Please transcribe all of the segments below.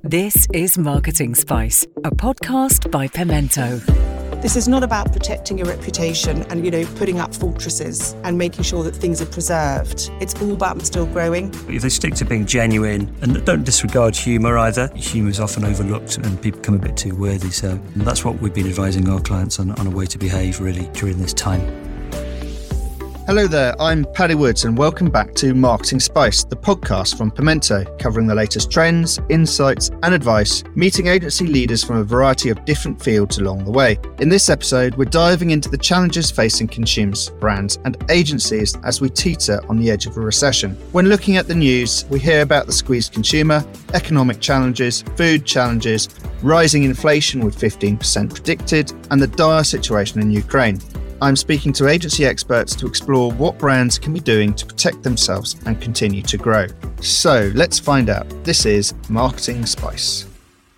This is Marketing Spice, a podcast by Pimento. This is not about protecting your reputation and, putting up fortresses and making sure that things are preserved. It's all about still growing. If they stick to being genuine and don't disregard humour either, humour is often overlooked and people become a bit too worthy. So that's what we've been advising our clients on a way to behave really during this time. Hello there, I'm Paddy Woods and welcome back to Marketing Spice, the podcast from Pimento, covering the latest trends, insights and advice, meeting agency leaders from a variety of different fields along the way. In this episode, we're diving into the challenges facing consumers, brands and agencies as we teeter on the edge of a recession. When looking at the news, we hear about the squeezed consumer, economic challenges, food challenges, rising inflation with 15% predicted, and the dire situation in Ukraine. I'm speaking to agency experts to explore what brands can be doing to protect themselves and continue to grow. So let's find out. This is Marketing Spice.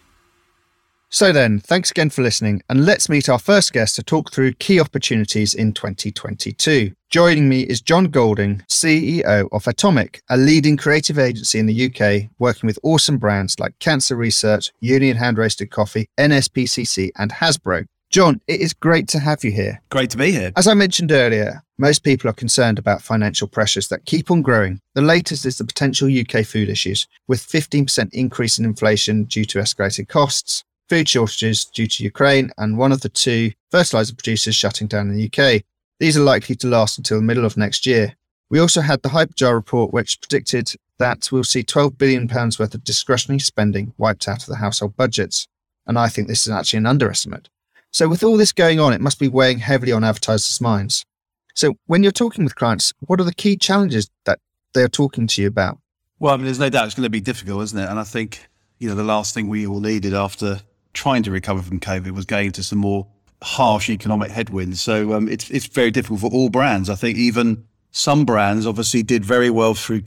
So then, thanks again for listening, and let's meet our first guest to talk through key opportunities in 2022. Joining me is John Golding, CEO of Atomic, a leading creative agency in the UK, working with awesome brands like Cancer Research, Union Hand Roasted Coffee, NSPCC and Hasbro. John, it is great to have you here. Great to be here. As I mentioned earlier, most people are concerned about financial pressures that keep on growing. The latest is the potential UK food issues, with 15% increase in inflation due to escalated costs, food shortages due to Ukraine, and one of the two fertiliser producers shutting down in the UK. These are likely to last until the middle of next year. We also had the Hyperjar report, which predicted that we'll see £12 billion worth of discretionary spending wiped out of the household budgets. And I think this is actually an underestimate. So with all this going on, it must be weighing heavily on advertisers' minds. So when you're talking with clients, what are the key challenges that they're talking to you about? Well, there's no doubt it's going to be difficult, isn't it? And I think, the last thing we all needed after trying to recover from COVID was going into some more harsh economic headwinds. So it's very difficult for all brands. I think even some brands obviously did very well through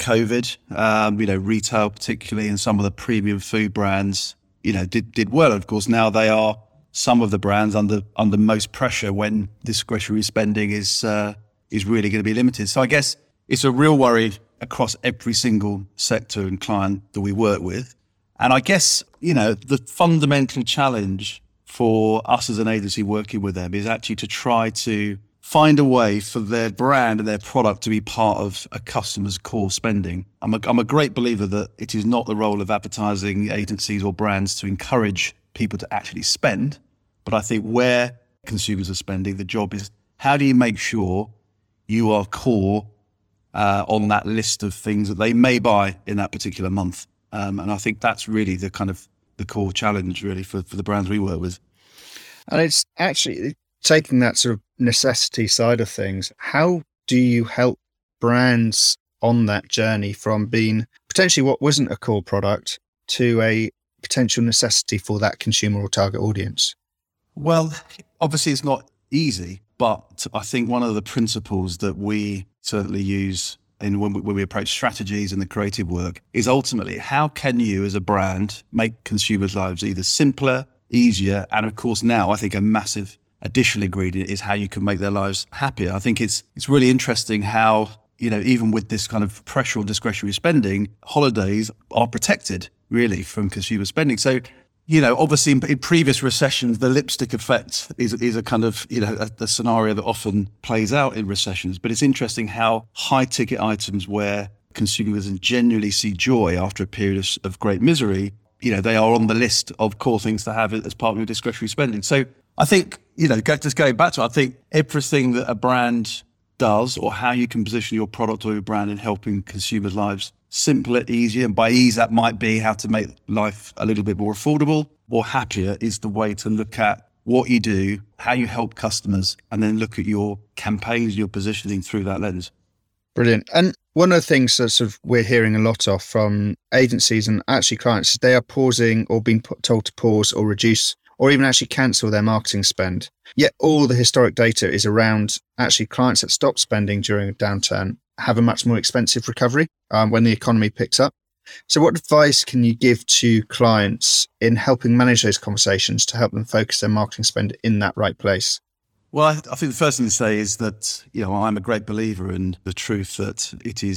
COVID, retail particularly, and some of the premium food brands, did well. Of course, now they are some of the brands under most pressure when discretionary spending is really going to be limited. So I guess it's a real worry across every single sector and client that we work with. And I guess, the fundamental challenge for us as an agency working with them is actually to try to find a way for their brand and their product to be part of a customer's core spending. I'm a great believer that it is not the role of advertising agencies or brands to encourage people to actually spend. But I think where consumers are spending, the job is how do you make sure you are core on that list of things that they may buy in that particular month. And I think that's really the kind of the core challenge really for the brands we work with. And it's actually taking that sort of necessity side of things. How do you help brands on that journey from being potentially what wasn't a core product to a potential necessity for that consumer or target audience? Well, obviously it's not easy, but I think one of the principles that we certainly use when we approach strategies and the creative work is ultimately how can you as a brand make consumers' lives either simpler, easier, and of course now I think a massive additional ingredient is how you can make their lives happier. I think it's really interesting how, even with this kind of pressure on discretionary spending, holidays are protected really from consumer spending. So, obviously in previous recessions, the lipstick effect is a kind of, a scenario that often plays out in recessions. But it's interesting how high ticket items where consumers genuinely see joy after a period of great misery, they are on the list of core things to have as part of your discretionary spending. So I think, just going back to it, I think everything that a brand does or how you can position your product or your brand in helping consumers' lives simpler, easier, and by ease that might be how to make life a little bit more affordable or happier is the way to look at what you do, how you help customers, and then look at your campaigns, your positioning through that lens. Brilliant. And one of the things that sort of we're hearing a lot of from agencies and actually clients is they are pausing or being told to pause or reduce or even actually cancel their marketing spend. Yet all the historic data is around actually clients that stop spending during a downturn have a much more expensive recovery when the economy picks up. So what advice can you give to clients in helping manage those conversations to help them focus their marketing spend in that right place? Well, I think the first thing to say is that, I'm a great believer in the truth that it is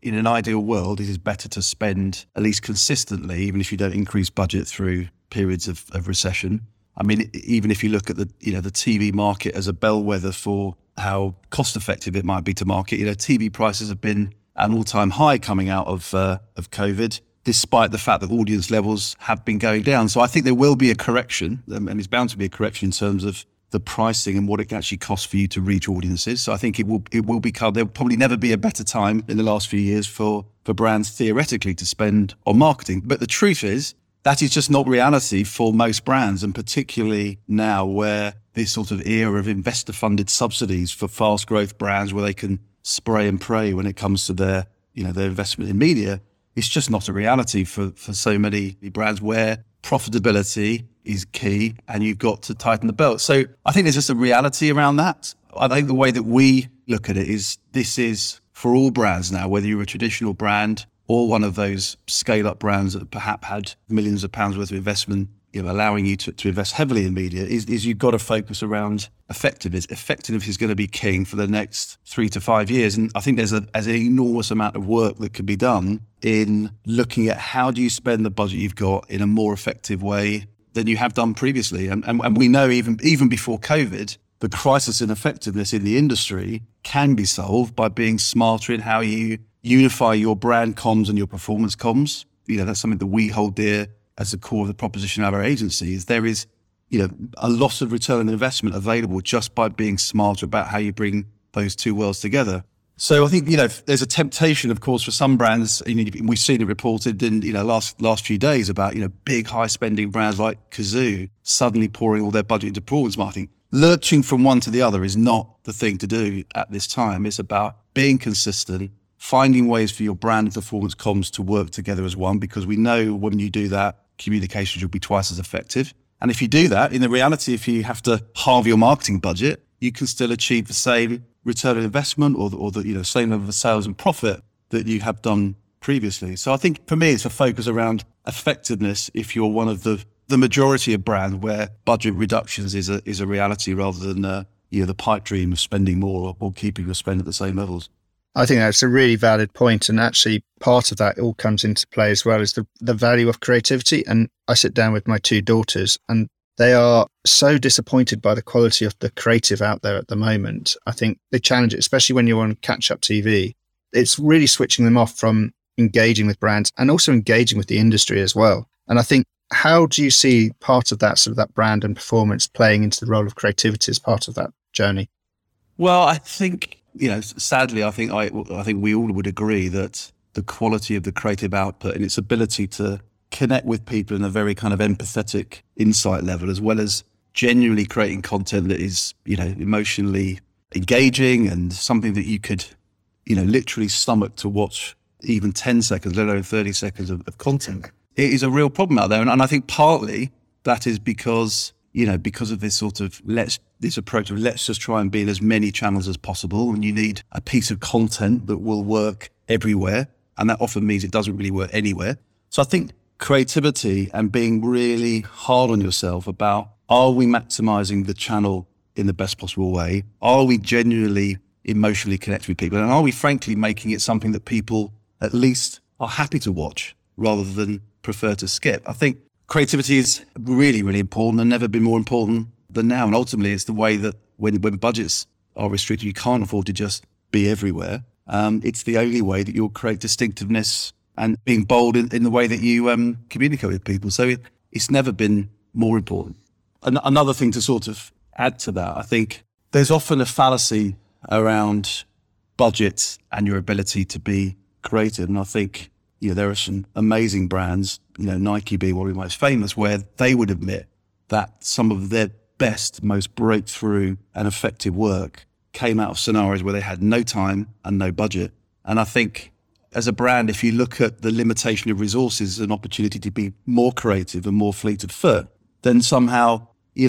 in an ideal world, it is better to spend at least consistently, even if you don't increase budget through periods of recession. I mean, even if you look at the TV market as a bellwether for how cost effective it might be to market, TV prices have been at an all-time high coming out of COVID, despite the fact that audience levels have been going down. So I think there will be a correction, and it's bound to be a correction in terms of the pricing and what it actually costs for you to reach audiences. So I think it will become, there'll probably never be a better time in the last few years for brands theoretically to spend on marketing. But the truth is, that is just not reality for most brands, and particularly now where this sort of era of investor-funded subsidies for fast growth brands where they can spray and pray when it comes to their investment in media, it's just not a reality for so many brands where profitability is key and you've got to tighten the belt. So I think there's just a reality around that. I think the way that we look at it is this is for all brands now, whether you're a traditional brand or one of those scale-up brands that perhaps had millions of pounds worth of investment, allowing you to invest heavily in media, is you've got to focus around effectiveness. Effectiveness is going to be king for the next 3 to 5 years. And I think there's an enormous amount of work that can be done in looking at how do you spend the budget you've got in a more effective way than you have done previously. And we know even before COVID, the crisis in effectiveness in the industry can be solved by being smarter in how you unify your brand comms and your performance comms. That's something that we hold dear as the core of the proposition of our agency. Is there is, a lot of return on investment available just by being smarter about how you bring those two worlds together. So I think, there's a temptation, of course, for some brands. We've seen it reported in, last few days about, big high spending brands like Cazoo suddenly pouring all their budget into performance marketing. Lurching from one to the other is not the thing to do at this time. It's about being consistent, finding ways for your brand and performance comms to work together as one, because we know when you do that, communications will be twice as effective. And if you do that, in the reality, if you have to halve your marketing budget, you can still achieve the same return on investment or the same level of sales and profit that you have done previously. So I think for me, it's a focus around effectiveness if you're one of the majority of brands where budget reductions is a reality rather than the pipe dream of spending more or keeping your spend at the same levels. I think that's a really valid point. And actually part of that all comes into play as well as the value of creativity. And I sit down with my 2 daughters and they are so disappointed by the quality of the creative out there at the moment. I think they challenge it, especially when you're on catch-up TV. It's really switching them off from engaging with brands and also engaging with the industry as well. And I think, how do you see part of that, sort of that brand and performance playing into the role of creativity as part of that journey? Well, I think, sadly, I think we all would agree that the quality of the creative output and its ability to connect with people in a very kind of empathetic insight level, as well as genuinely creating content that is, emotionally engaging and something that you could, literally stomach to watch even 10 seconds, let alone 30 seconds of content. It is a real problem out there. And I think partly that is because of this sort of this approach of let's just try and be in as many channels as possible. And you need a piece of content that will work everywhere. And that often means it doesn't really work anywhere. So I think creativity and being really hard on yourself about, are we maximizing the channel in the best possible way? Are we genuinely emotionally connected with people? And are we frankly making it something that people at least are happy to watch rather than prefer to skip? I think creativity is really, really important and never been more important than now. And ultimately, it's the way that when budgets are restricted, you can't afford to just be everywhere. It's the only way that you'll create distinctiveness and being bold in the way that you communicate with people. So it's never been more important. Another thing to sort of add to that, I think there's often a fallacy around budget and your ability to be creative. And I think, there are some amazing brands, Nike being one of the most famous, where they would admit that some of their best, most breakthrough and effective work came out of scenarios where they had no time and no budget. And I think as a brand, if you look at the limitation of resources, an opportunity to be more creative and more fleet of foot, then somehow,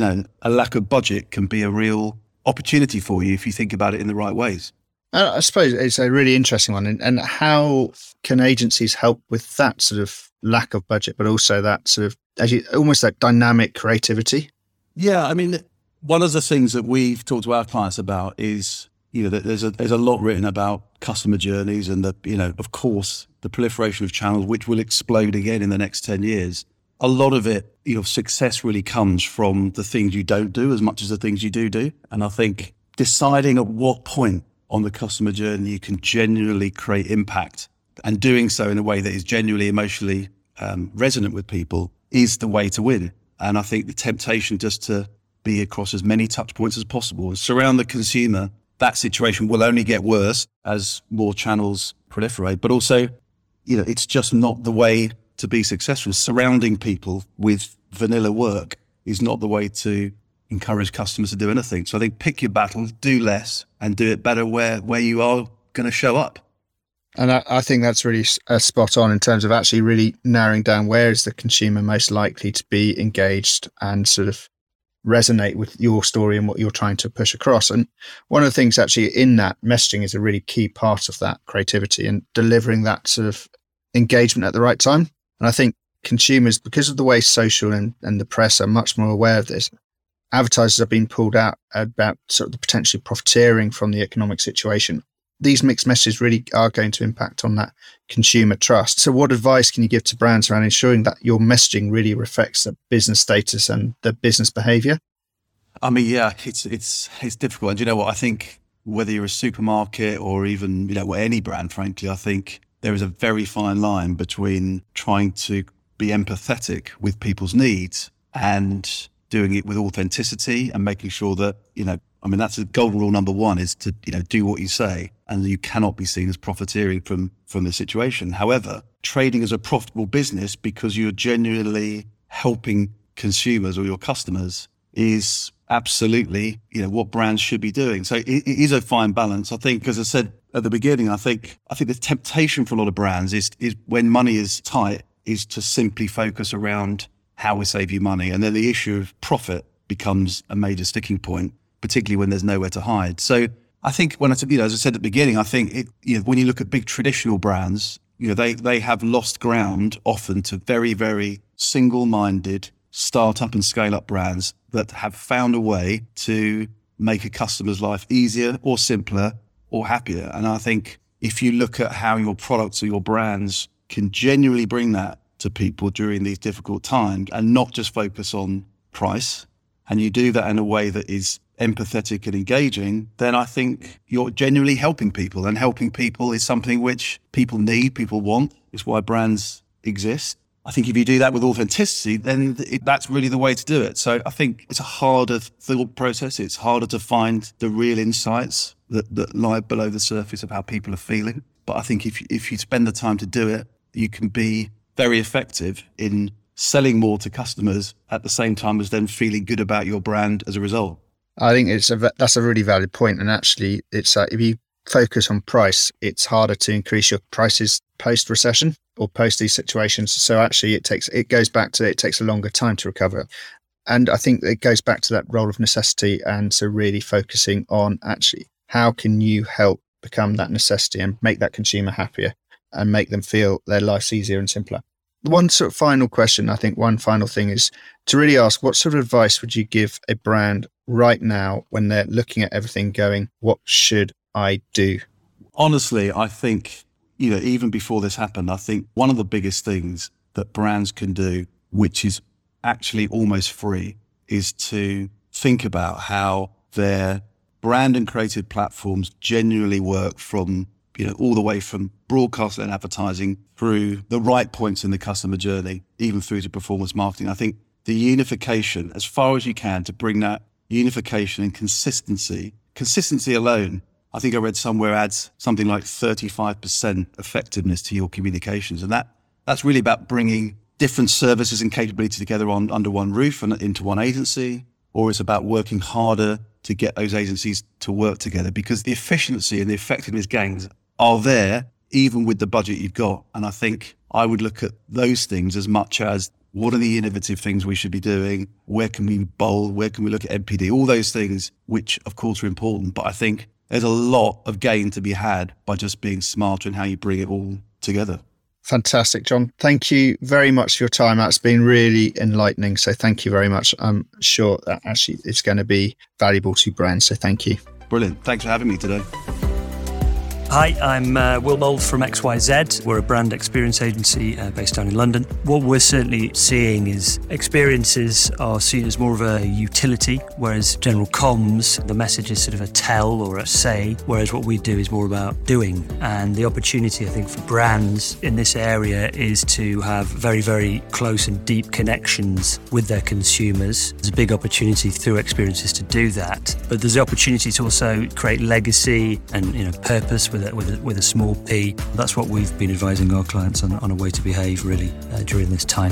a lack of budget can be a real opportunity for you if you think about it in the right ways. I suppose it's a really interesting one. And how can agencies help with that sort of lack of budget, but also that sort of almost that dynamic creativity? Yeah, I mean, one of the things that we've talked to our clients about is, there's a lot written about customer journeys and of course, the proliferation of channels, which will explode again in the next 10 years. A lot of it, success really comes from the things you don't do as much as the things you do. And I think deciding at what point on the customer journey you can genuinely create impact and doing so in a way that is genuinely emotionally resonant with people is the way to win. And I think the temptation just to be across as many touch points as possible and surround the consumer, that situation will only get worse as more channels proliferate. But also, it's just not the way to be successful. Surrounding people with vanilla work is not the way to encourage customers to do anything. So I think pick your battles, do less, and do it better where you are going to show up. And I think that's really spot on in terms of actually really narrowing down where is the consumer most likely to be engaged and sort of resonate with your story and what you're trying to push across. And one of the things actually in that messaging is a really key part of that creativity and delivering that sort of engagement at the right time. And I think consumers, because of the way social and the press are much more aware of this, advertisers are being pulled out about sort of the potentially profiteering from the economic situation. These mixed messages really are going to impact on that consumer trust. So what advice can you give to brands around ensuring that your messaging really reflects the business status and the business behavior? I mean, yeah, it's difficult. And you know what? I think whether you're a supermarket or even, any brand, frankly, I think there is a very fine line between trying to be empathetic with people's needs and doing it with authenticity and making sure that, that's a golden rule number one is to, do what you say, and you cannot be seen as profiteering from the situation. However, trading as a profitable business because you're genuinely helping consumers or your customers is absolutely, what brands should be doing. So it is a fine balance. I think, as I said at the beginning, I think the temptation for a lot of brands is when money is tight, is to simply focus around how we save you money. And then the issue of profit becomes a major sticking point, particularly when there's nowhere to hide. So I think when as I said at the beginning, I think when you look at big traditional brands, they have lost ground often to very, very single-minded startup and scale-up brands that have found a way to make a customer's life easier or simpler or happier. And I think if you look at how your products or your brands can genuinely bring that to people during these difficult times and not just focus on price, and you do that in a way that is empathetic and engaging, then I think you're genuinely helping people. And helping people is something which people need, people want. It's why brands exist. I think if you do that with authenticity, then that's really the way to do it. So I think it's a harder thought process. It's harder to find the real insights that lie below the surface of how people are feeling. But I think if you spend the time to do it, you can be very effective in selling more to customers at the same time as then feeling good about your brand as a result. I think that's a really valid point. And actually, it's if you focus on price, it's harder to increase your prices post-recession or post these situations. So actually, it takes a longer time to recover. And I think it goes back to that role of necessity. And so really focusing on actually, how can you help become that necessity and make that consumer happier and make them feel their life's easier and simpler? One sort of final question, I think one final thing is to really ask, what sort of advice would you give a brand right now when they're looking at everything going, what should I do? Honestly, I think, even before this happened, I think one of the biggest things that brands can do, which is actually almost free, is to think about how their brand and creative platforms genuinely work from all the way from broadcast and advertising through the right points in the customer journey, even through to performance marketing. I think the unification, as far as you can, to bring that unification and consistency alone, I think I read somewhere adds something like 35% effectiveness to your communications. And that's really about bringing different services and capabilities together under one roof and into one agency, or it's about working harder to get those agencies to work together, because the efficiency and the effectiveness gains are there even with the budget you've got. And I think I would look at those things as much as what are the innovative things we should be doing? Where can we be bold? Where can we look at NPD? All those things, which of course are important. But I think there's a lot of gain to be had by just being smarter in how you bring it all together. Fantastic, John. Thank you very much for your time. That's been really enlightening. So thank you very much. I'm sure that actually it's going to be valuable to brands. So thank you. Brilliant. Brilliant. Thanks for having me today. Hi, I'm Will Mould from XYZ. We're a brand experience agency based down in London. What we're certainly seeing is experiences are seen as more of a utility, whereas general comms, the message is sort of a tell or a say, whereas what we do is more about doing. And the opportunity, I think, for brands in this area is to have very, very close and deep connections with their consumers. There's a big opportunity through experiences to do that, but there's the opportunity to also create legacy and purpose with a small p. That's what we've been advising our clients on a way to behave really during this time.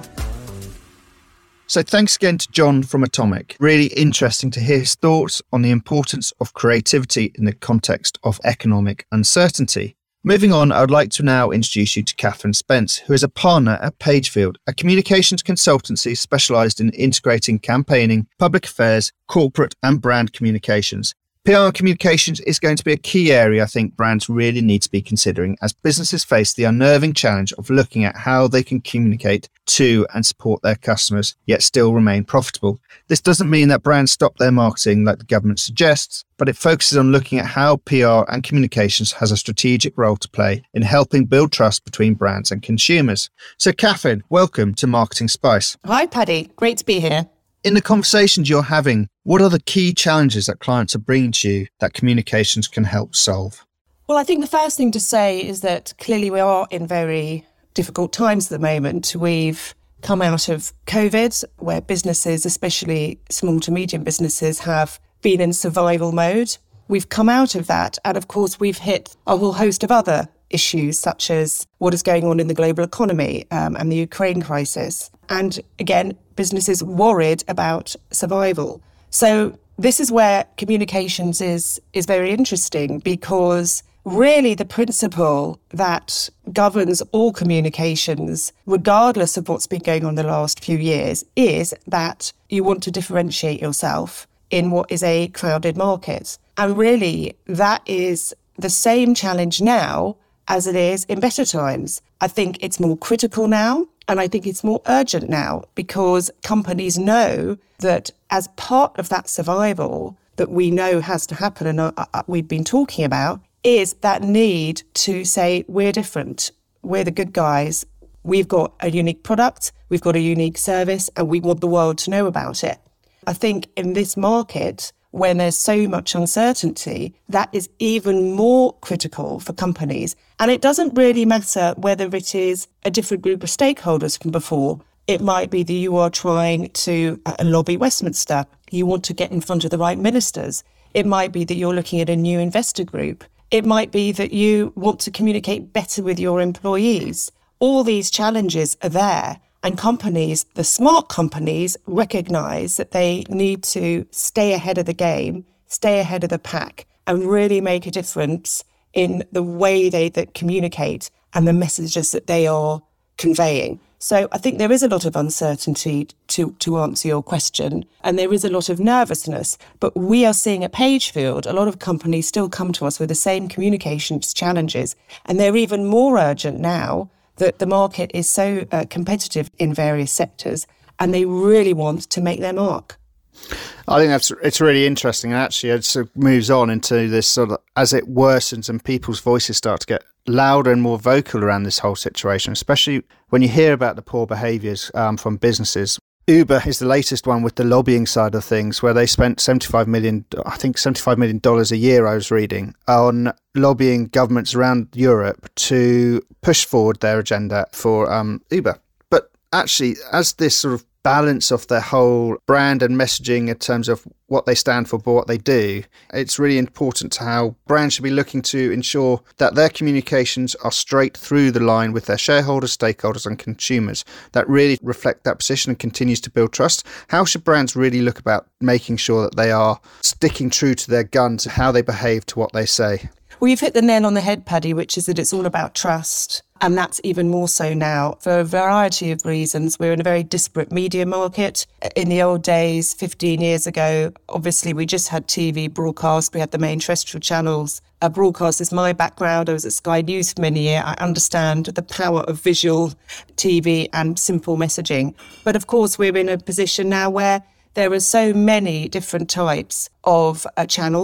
So thanks again to John from Atomic. Really interesting to hear his thoughts on the importance of creativity in the context of economic uncertainty. Moving on, I would like to now introduce you to Catherine Spence, who is a partner at Pagefield, a communications consultancy specialised in integrating campaigning, public affairs, corporate and brand communications. PR communications is going to be a key area I think brands really need to be considering as businesses face the unnerving challenge of looking at how they can communicate to and support their customers, yet still remain profitable. This doesn't mean that brands stop their marketing like the government suggests, but it focuses on looking at how PR and communications has a strategic role to play in helping build trust between brands and consumers. So Catherine, welcome to Marketing Spice. Hi, Paddy. Great to be here. In the conversations you're having, what are the key challenges that clients are bringing to you that communications can help solve? Well, I think the first thing to say is that clearly we are in very difficult times at the moment. We've come out of COVID, where businesses, especially small to medium businesses, have been in survival mode. We've come out of that. And of course, we've hit a whole host of other issues, such as what is going on in the global economy and the Ukraine crisis. And again, businesses worried about survival. So this is where communications is very interesting, because really the principle that governs all communications, regardless of what's been going on the last few years, is that you want to differentiate yourself in what is a crowded market. And really, that is the same challenge now as it is in better times. I think it's more critical now, and I think it's more urgent now, because companies know that as part of that survival that we know has to happen and we've been talking about, is that need to say, we're different, we're the good guys, we've got a unique product, we've got a unique service, and we want the world to know about it. I think in this market, when there's so much uncertainty, that is even more critical for companies. And it doesn't really matter whether it is a different group of stakeholders from before. It might be that you are trying to lobby Westminster. You want to get in front of the right ministers. It might be that you're looking at a new investor group. It might be that you want to communicate better with your employees. All these challenges are there. And companies, the smart companies, recognise that they need to stay ahead of the game, stay ahead of the pack, and really make a difference in the way they communicate and the messages that they are conveying. So I think there is a lot of uncertainty to answer your question, and there is a lot of nervousness. But we are seeing at Pagefield, a lot of companies still come to us with the same communications challenges, and they're even more urgent now that the market is so competitive in various sectors, and they really want to make their mark. I think it's really interesting, and actually it sort of moves on into this sort of, as it worsens and people's voices start to get louder and more vocal around this whole situation, especially when you hear about the poor behaviours from businesses. Uber is the latest one with the lobbying side of things, where they spent $75 million a year, I was reading, on lobbying governments around Europe to push forward their agenda for Uber. But actually, as this sort of balance of their whole brand and messaging in terms of what they stand for, but what they do, it's really important to how brands should be looking to ensure that their communications are straight through the line with their shareholders, stakeholders and consumers that really reflect that position and continues to build trust. How should brands really look about making sure that they are sticking true to their guns, how they behave to what they say? Well, you've hit the nail on the head, Paddy, which is that it's all about trust. And that's even more so now for a variety of reasons. We're in a very disparate media market. In the old days, 15 years ago, obviously we just had TV broadcast. We had the main terrestrial channels. Broadcast is my background. I was at Sky News for many years. I understand the power of visual TV and simple messaging. But of course, we're in a position now where there are so many different types of channels.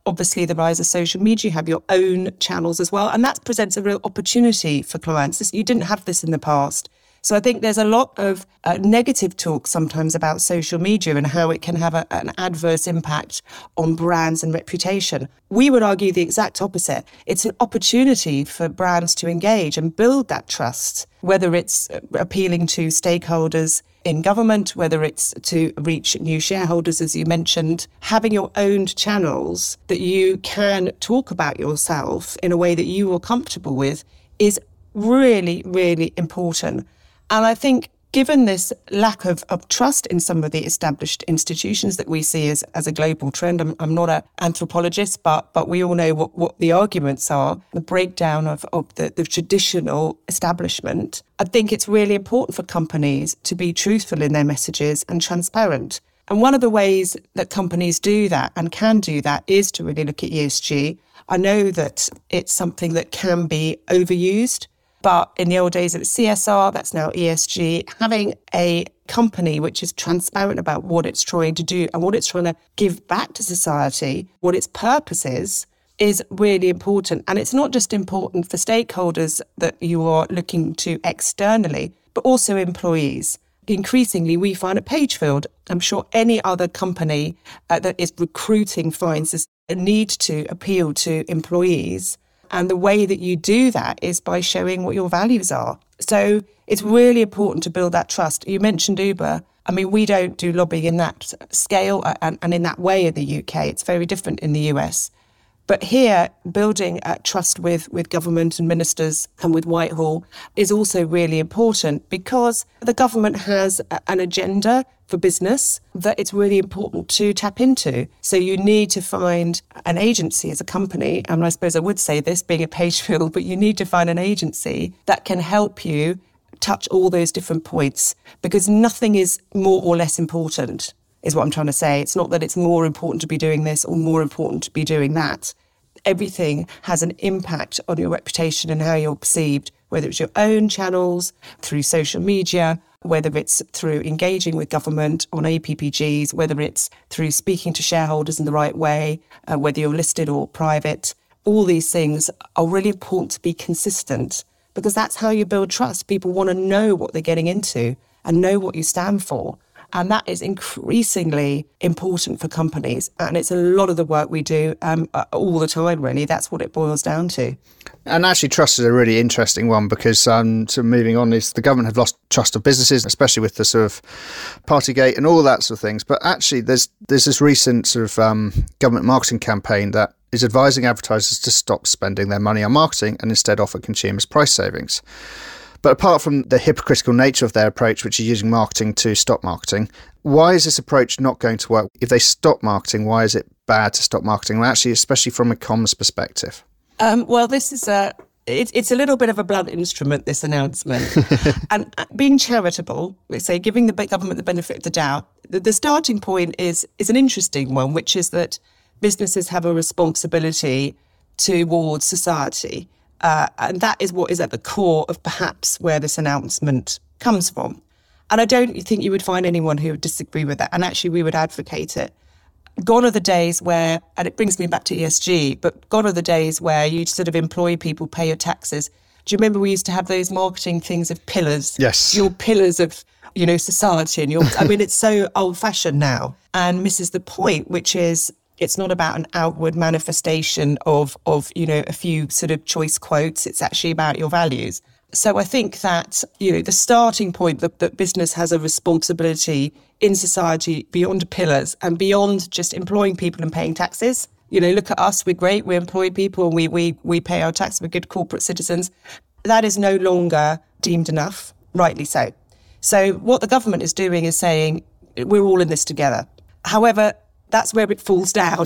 obviously the rise of social media. You have your own channels as well. And that presents a real opportunity for clients. You didn't have this in the past. So I think there's a lot of negative talk sometimes about social media and how it can have an adverse impact on brands and reputation. We would argue the exact opposite. It's an opportunity for brands to engage and build that trust, whether it's appealing to stakeholders in government, whether it's to reach new shareholders, as you mentioned. Having your own channels that you can talk about yourself in a way that you are comfortable with is really, really important. And I think given this lack of trust in some of the established institutions that we see as a global trend, I'm not an anthropologist, but we all know what the arguments are, the breakdown of the traditional establishment. I think it's really important for companies to be truthful in their messages and transparent. And one of the ways that companies do that and can do that is to really look at ESG. I know that it's something that can be overused. But in the old days, it was CSR, that's now ESG. Having a company which is transparent about what it's trying to do and what it's trying to give back to society, what its purpose is really important. And it's not just important for stakeholders that you are looking to externally, but also employees. Increasingly, we find at Pagefield, I'm sure any other company that is recruiting finds this a need to appeal to employees. And the way that you do that is by showing what your values are. So it's really important to build that trust. You mentioned Uber. I mean, we don't do lobbying in that scale and in that way in the UK. It's very different in the US. But here, building trust with government and ministers and with Whitehall is also really important because the government has an agenda for business that it's really important to tap into. So you need to find an agency as a company, and I suppose I would say this being a Pagefield, but you need to find an agency that can help you touch all those different points because nothing is more or less important, is what I'm trying to say. It's not that it's more important to be doing this or more important to be doing that. Everything has an impact on your reputation and how you're perceived, whether it's your own channels, through social media, whether it's through engaging with government on APPGs, whether it's through speaking to shareholders in the right way, whether you're listed or private. All these things are really important to be consistent because that's how you build trust. People want to know what they're getting into and know what you stand for. And that is increasingly important for companies. And it's a lot of the work we do all the time, really. That's what it boils down to. And actually, trust is a really interesting one because sort of moving on is the government have lost trust of businesses, especially with the sort of Partygate and all that sort of things. But actually, there's this recent sort of government marketing campaign that is advising advertisers to stop spending their money on marketing and instead offer consumers price savings. But apart from the hypocritical nature of their approach, which is using marketing to stop marketing, why is this approach not going to work? If they stop marketing, why is it bad to stop marketing? Well, actually, especially from a comms perspective. Well, this is it's a little bit of a blunt instrument, this announcement. And being charitable, let's say, giving the government the benefit of the doubt, the starting point is an interesting one, which is that businesses have a responsibility towards society. And that is what is at the core of perhaps where this announcement comes from. And I don't think you would find anyone who would disagree with that. And actually, we would advocate it. Gone are the days where, and it brings me back to ESG, but gone are the days where you sort of employ people, pay your taxes. Do you remember we used to have those marketing things of pillars? Yes. Your pillars of, society. And I mean, it's so old fashioned now and misses the point, which is, it's not about an outward manifestation of a few sort of choice quotes. It's actually about your values. So I think that, the starting point that business has a responsibility in society beyond pillars and beyond just employing people and paying taxes. Look at us, we're great, we employ people, and we pay our tax, we're good corporate citizens. That is no longer deemed enough, rightly so. So what the government is doing is saying, we're all in this together. However, that's where it falls down.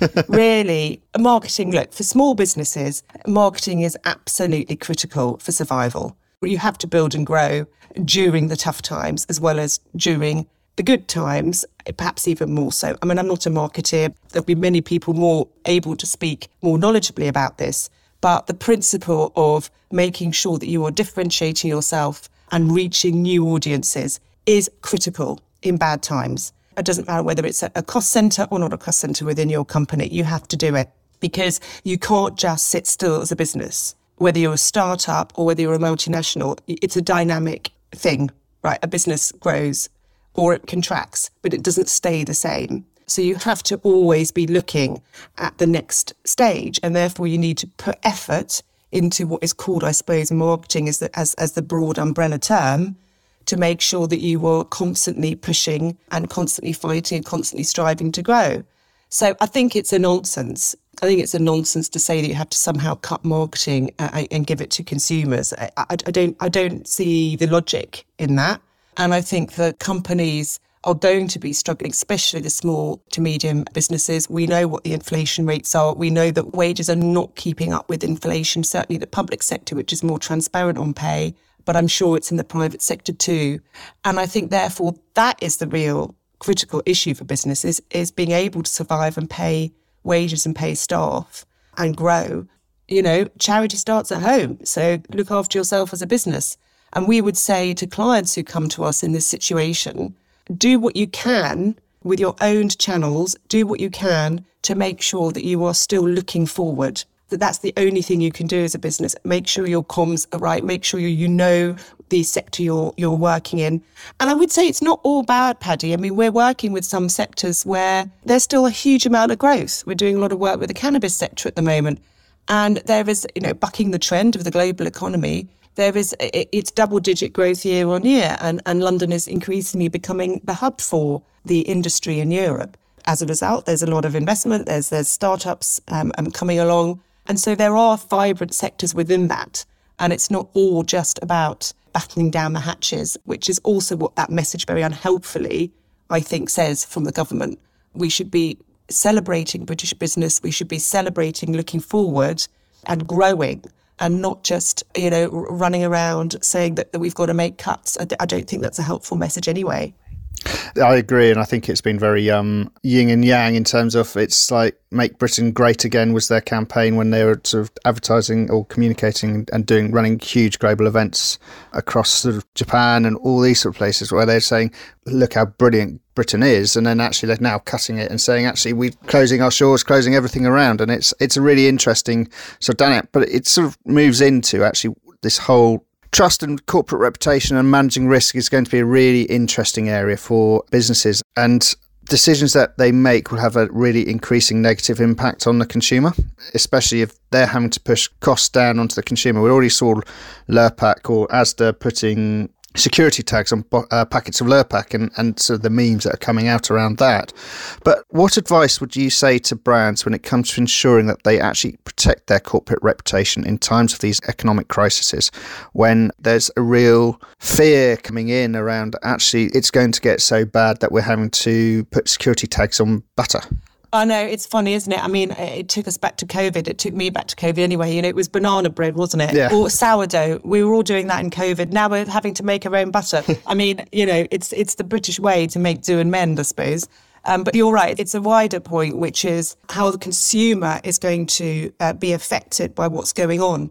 Really, marketing, look, for small businesses, marketing is absolutely critical for survival. You have to build and grow during the tough times as well as during the good times, perhaps even more so. I mean, I'm not a marketeer. There'll be many people more able to speak more knowledgeably about this. But the principle of making sure that you are differentiating yourself and reaching new audiences is critical in bad times. It doesn't matter whether it's a cost centre or not a cost centre within your company. You have to do it because you can't just sit still as a business. Whether you're a startup or whether you're a multinational, it's a dynamic thing, right? A business grows or it contracts, but it doesn't stay the same. So you have to always be looking at the next stage, and therefore you need to put effort into what is called, I suppose, marketing as the broad umbrella term, to make sure that you are constantly pushing and constantly fighting and constantly striving to grow. So I think it's a nonsense. I think it's a nonsense to say that you have to somehow cut marketing and give it to consumers. I don't see the logic in that. And I think that companies are going to be struggling, especially the small to medium businesses. We know what the inflation rates are. We know that wages are not keeping up with inflation, certainly the public sector, which is more transparent on pay, but I'm sure it's in the private sector too. And I think, therefore, that is the real critical issue for businesses, is being able to survive and pay wages and pay staff and grow. You know, charity starts at home, so look after yourself as a business. And we would say to clients who come to us in this situation, do what you can with your own channels, do what you can to make sure that you are still looking forward. That's the only thing you can do as a business. Make sure your comms are right. Make sure you know the sector you're working in. And I would say it's not all bad, Paddy. I mean, we're working with some sectors where there's still a huge amount of growth. We're doing a lot of work with the cannabis sector at the moment. And there is, bucking the trend of the global economy, it's double-digit growth year on year, and London is increasingly becoming the hub for the industry in Europe. As a result, there's a lot of investment, there's startups coming along, and so there are vibrant sectors within that, and it's not all just about battling down the hatches, which is also what that message very unhelpfully, I think, says from the government. We should be celebrating British business, we should be celebrating looking forward and growing, and not just, running around saying that we've got to make cuts. I don't think that's a helpful message anyway. I agree, and I think it's been very yin and yang in terms of, it's like Make Britain Great Again was their campaign when they were sort of advertising or communicating and running huge global events across sort of Japan and all these sort of places where they're saying, look how brilliant Britain is, and then actually they're now cutting it and saying, actually, we're closing our shores, closing everything around, and it's a really interesting sort of dynamic, but it sort of moves into actually this whole trust and corporate reputation and managing risk is going to be a really interesting area for businesses, and decisions that they make will have a really increasing negative impact on the consumer, especially if they're having to push costs down onto the consumer. We already saw Lurpak or Asda putting security tags on packets of Lurpak and sort of the memes that are coming out around that. But what advice would you say to brands when it comes to ensuring that they actually protect their corporate reputation in times of these economic crises, when there's a real fear coming in around actually it's going to get so bad that we're having to put security tags on butter? I know, it's funny, isn't it? I mean, it took us back to COVID. It took me back to COVID anyway. It was banana bread, wasn't it? Yeah. Or sourdough. We were all doing that in COVID. Now we're having to make our own butter. I mean, it's the British way to make do and mend, I suppose. But you're right. It's a wider point, which is how the consumer is going to be affected by what's going on.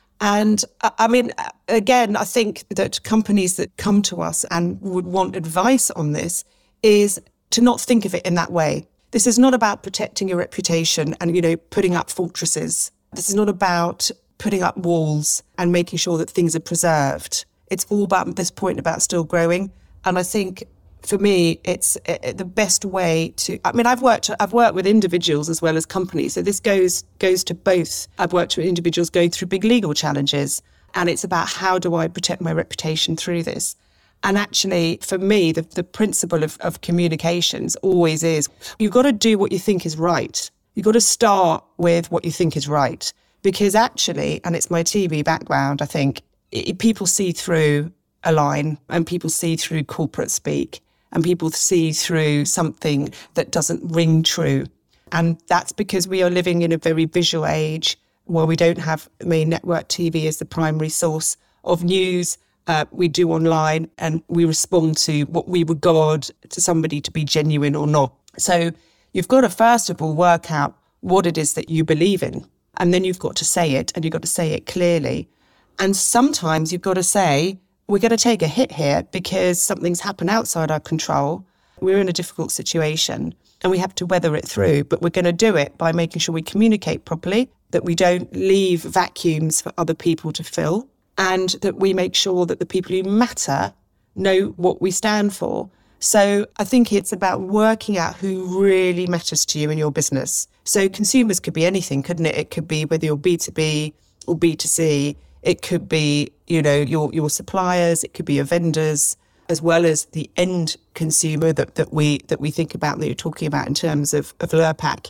And I mean, again, I think that companies that come to us and would want advice on this is to not think of it in that way. This is not about protecting your reputation and, putting up fortresses. This is not about putting up walls and making sure that things are preserved. It's all about this point about still growing. And I think for me, it's the best way to, I mean, I've worked with individuals as well as companies. So this goes to both. I've worked with individuals going through big legal challenges, and it's about how do I protect my reputation through this? And actually, for me, the principle of communications always is you've got to do what you think is right. You've got to start with what you think is right. Because actually, and it's my TV background, I think, people see through a line and people see through corporate speak and people see through something that doesn't ring true. And that's because we are living in a very visual age where we don't have network TV as the primary source of news. We do online and we respond to what we regard to somebody to be genuine or not. So you've got to first of all work out what it is that you believe in. And then you've got to say it, and you've got to say it clearly. And sometimes you've got to say, we're going to take a hit here because something's happened outside our control. we're in a difficult situation and we have to weather it through, but we're going to do it by making sure we communicate properly, that we don't leave vacuums for other people to fill, and that we make sure that the people who matter know what we stand for. So I think it's about working out who really matters to you in your business. So consumers could be anything, couldn't it? It could be whether you're B2B or B2C. It could be, your suppliers. It could be your vendors, as well as the end consumer that we think about, that you're talking about in terms of Lurpak.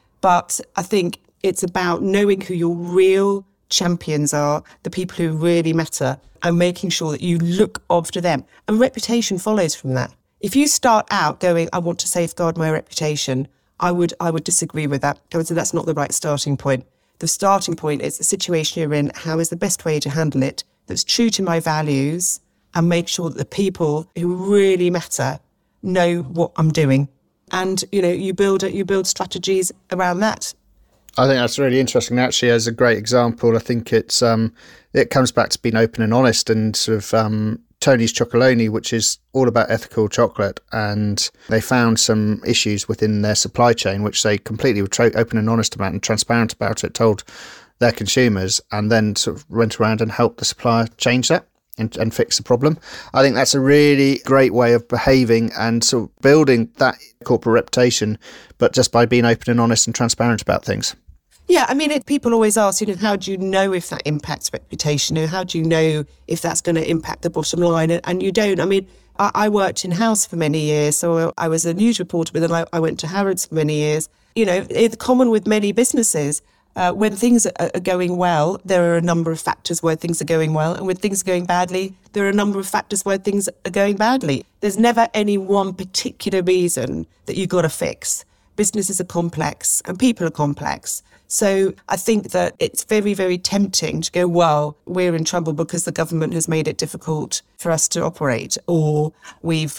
But I think it's about knowing who your real champions are, the people who really matter, and making sure that you look after them. And reputation follows from that. If you start out going, I want to safeguard my reputation, I would disagree with that. I would say that's not the right starting point. The starting point is the situation you're in. How is the best way to handle it that's true to my values, and make sure that the people who really matter know what I'm doing. And, you build strategies around that. I think that's really interesting. Actually, as a great example, I think it comes back to being open and honest, and sort of Tony's Chocolonely, which is all about ethical chocolate. And they found some issues within their supply chain, which they completely were open and honest about and transparent about it, told their consumers, and then sort of went around and helped the supplier change that and fix the problem. I think that's a really great way of behaving and sort of building that corporate reputation, but just by being open and honest and transparent about things. Yeah, I mean, people always ask, how do you know if that impacts reputation? Or how do you know if that's going to impact the bottom line? And you don't. I mean, I worked in-house for many years, so I was a news reporter, but then I went to Harrods for many years. It's common with many businesses. When things are going well, there are a number of factors where things are going well. And when things are going badly, there are a number of factors where things are going badly. There's never any one particular reason that you've got to fix. Businesses are complex and people are complex. So I think that it's very, very tempting to go, well, we're in trouble because the government has made it difficult for us to operate, or we've,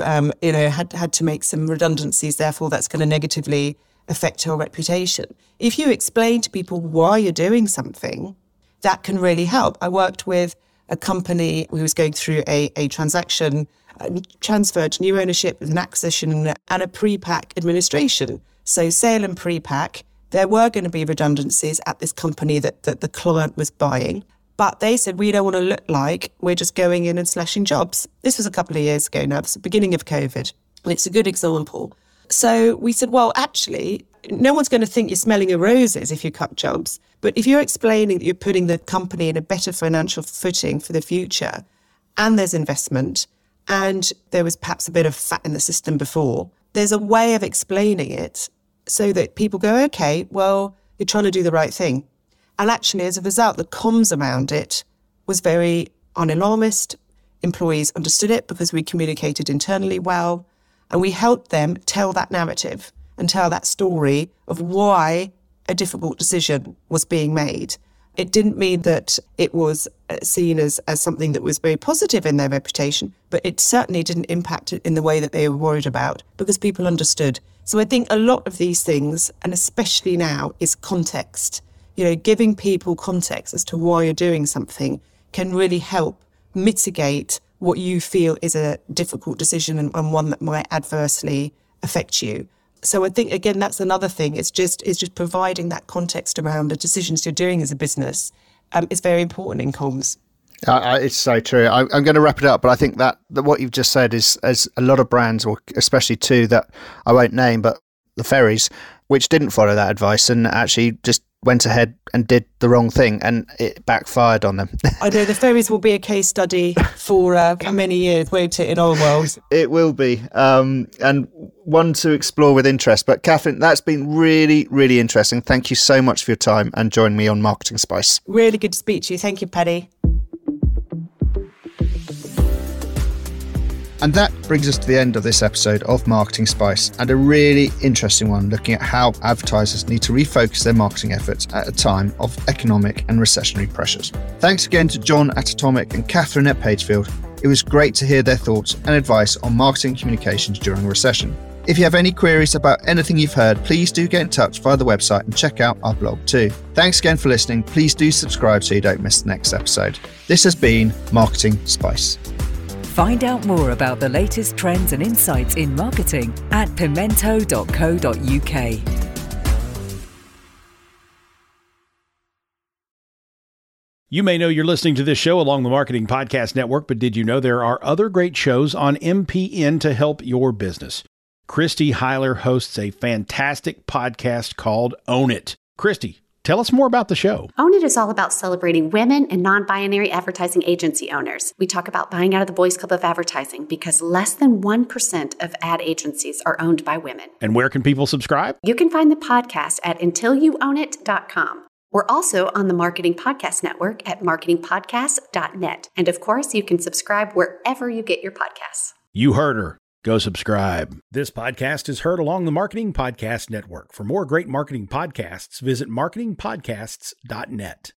had to make some redundancies, therefore that's going to negatively affect your reputation. If you explain to people why you're doing something, that can really help. I worked with a company who was going through a transaction, transferred to new ownership with an acquisition and a pre-pack administration. So sale and pre-pack, there were going to be redundancies at this company that the client was buying. But they said, we don't want to look like we're just going in and slashing jobs. This was a couple of years ago now. This is the beginning of COVID. And it's a good example. So we said, well, actually, no one's going to think you're smelling of roses if you cut jobs. But if you're explaining that you're putting the company in a better financial footing for the future, and there's investment, and there was perhaps a bit of fat in the system before, there's a way of explaining it so that people go, okay, well, you're trying to do the right thing. And actually, as a result, the comms around it was very unalarmist. Employees understood it because we communicated internally well. And we helped them tell that narrative and tell that story of why a difficult decision was being made. It didn't mean that it was seen as something that was very positive in their reputation, but it certainly didn't impact it in the way that they were worried about, because people understood. So I think a lot of these things, and especially now, is context. Giving people context as to why you're doing something can really help mitigate what you feel is a difficult decision and one that might adversely affect you. So I think, again, that's another thing. It's just providing that context around the decisions you're doing as a business is very important in comms. It's so true. I'm going to wrap it up, but I think that what you've just said is a lot of brands, or especially two that I won't name, but the ferries, which didn't follow that advice and actually just went ahead and did the wrong thing, and it backfired on them. I know the ferries will be a case study for many years, won't it, in our world? It will be, and one to explore with interest. But Catherine, that's been really, really interesting. Thank you so much for your time and joining me on Marketing Spice. Really good to speak to you. Thank you, Paddy. And that brings us to the end of this episode of Marketing Spice, and a really interesting one looking at how advertisers need to refocus their marketing efforts at a time of economic and recessionary pressures. Thanks again to John at Atomic and Catherine at Pagefield. It was great to hear their thoughts and advice on marketing communications during a recession. If you have any queries about anything you've heard, please do get in touch via the website and check out our blog too. Thanks again for listening. Please do subscribe so you don't miss the next episode. This has been Marketing Spice. Find out more about the latest trends and insights in marketing at pimento.co.uk. You may know you're listening to this show along the Marketing Podcast Network, but did you know there are other great shows on MPN to help your business? Christy Heiler hosts a fantastic podcast called Own It. Christy, tell us more about the show. Own It is all about celebrating women and non-binary advertising agency owners. We talk about buying out of the Boys Club of Advertising because less than 1% of ad agencies are owned by women. And where can people subscribe? You can find the podcast at untilyouownit.com. We're also on the Marketing Podcast Network at marketingpodcast.net. And of course, you can subscribe wherever you get your podcasts. You heard her. Go subscribe. This podcast is heard along the Marketing Podcast Network. For more great marketing podcasts, visit marketingpodcasts.net.